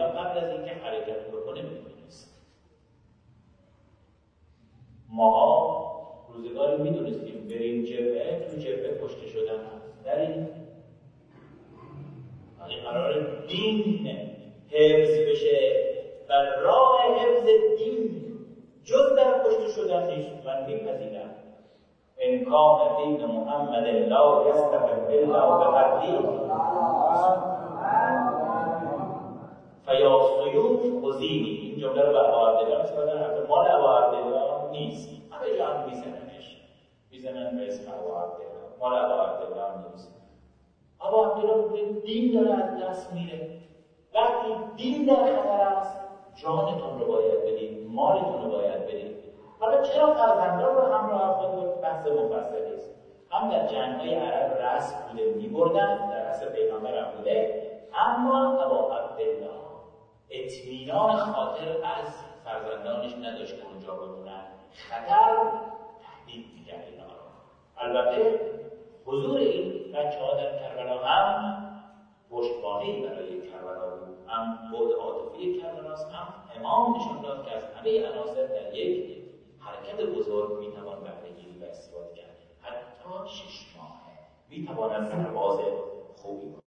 قبل از اینکه حرکت بکنه میدونست. ما روزگاری میدونستیم بریم جبهه، تو جبهه کشته شدن هست. در این قرار دین حفظ بشه و راه حفظ دین جز در کشته شدن نیست. من میپذیرم انکان دین محمد لا یستقم الا بقتله فیا سیوف خذینی. این جمله رو به ابا عبدالله می‌سپارن، البته مال ابا عبدالله نیست، همه جا هم میزنن به اسم ابا عبدالله، مال ابا عبدالله نیست. ابا عبدالله دین داره از دست میره. وقتی دین در خطر است جانتون رو باید بدید، مالتون رو باید بدید. حالا چرا فرزندان رو همراه خود بحث مفصلی است. هم در جنگ‌های عرب رسم بوده می‌بردن، در عصر پیغمبر هم بوده، اما ابا عبدالله اطمینان خاطر از فرزندانش نداشت که اونجا بمونن. خطر تهدید می‌کرد اینا رو. البته حضور این بچه‌ها در کربلا هم پشتوانه‌ای برای کربلا بود، هم بعد عاطفی کربلاست، هم امام نشان داد که از همه عناصر در یک حرکت بزرگ میتوان بهره‌گیری و استفاده کرد. حتی 6 ماه میتوان از پرواز خوبی